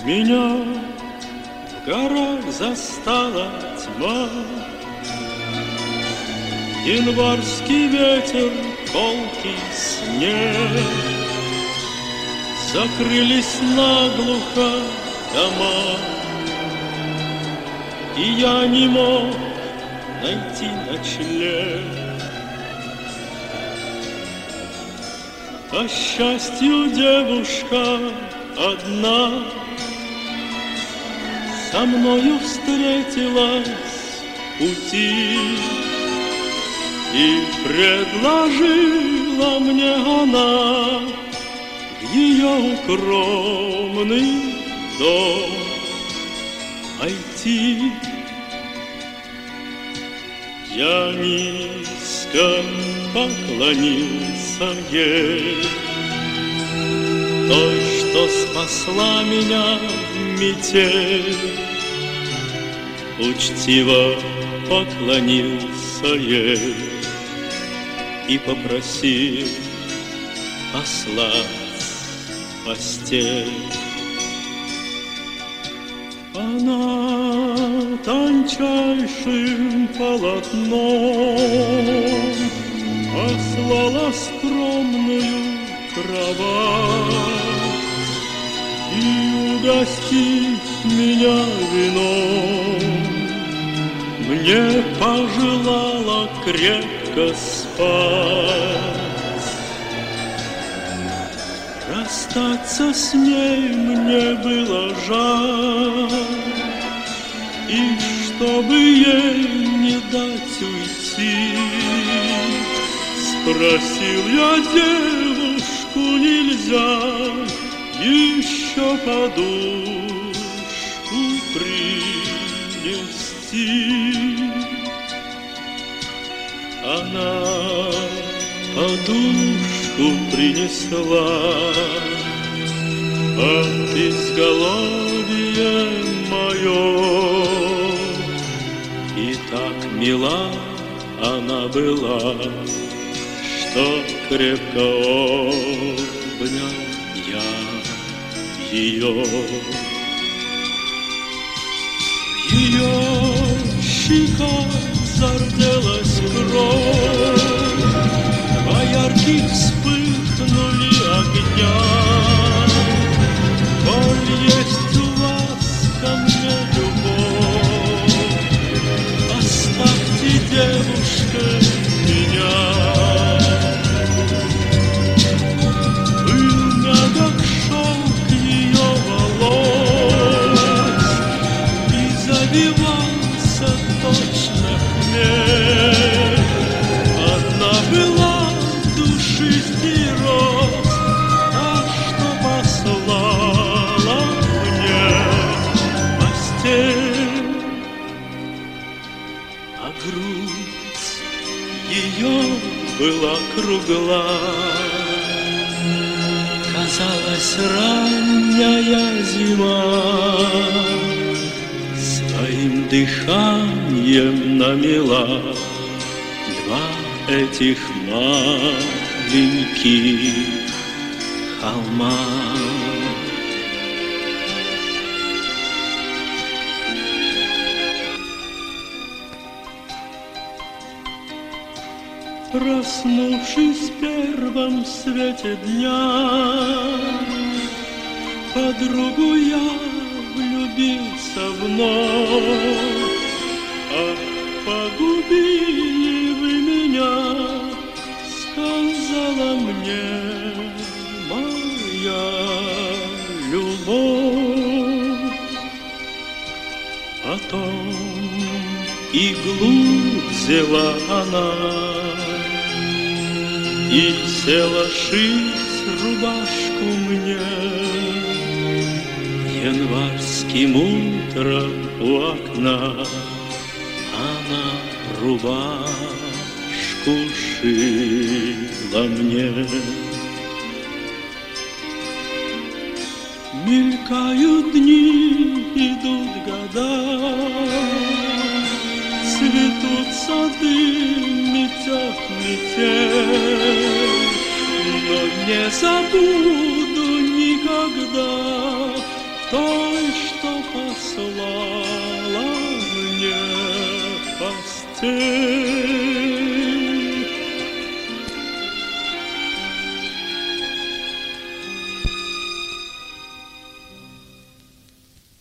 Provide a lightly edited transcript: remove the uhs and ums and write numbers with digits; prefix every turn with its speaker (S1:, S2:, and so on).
S1: Меня в горах застала тьма, январский ветер, колкий снег, закрылись наглухо дома, и я не мог найти ночлег. По счастью, девушка одна со мною встретилась в пути, и предложила мне она в ее укромный дом войти. Я низко поклонился ей, той, что спасла меня в метель. Учтиво поклонился ей и попросил послать в постель. Она тончайшим полотном послала скромную кровать и, угостив меня вином, мне пожелала крепко спать. Расстаться с ней мне было жаль, и чтобы ей не дать уйти, спросил я девушку, нельзя еще подушку принести. Она подушку принесла под изголовье мое, и так мила она была, что крепко обнял я ее. В ее щеках зарделась кровь, а ярких вспыхнули огня. Коль есть у вас ко мне любовь, оставьте, девушка, меня. Был мягок шелк ее волос и завивался точно хмель. Она была душистый роз, та, что послала мне постель, а грудь ее была кругла. Казалось, ранняя зима своим дыханием намела два этих маленьких холма. Проснувшись в первом свете дня, подругу я влюбился вновь. Ах, погубили вы меня, сказала мне моя любовь. Потом иглу взяла она и села шить рубашку мне. Январским утром у окна она рубашку шила мне. Мелькают дни, идут года, цветут сады, метет метель, но не забуду никогда той послала мне постель.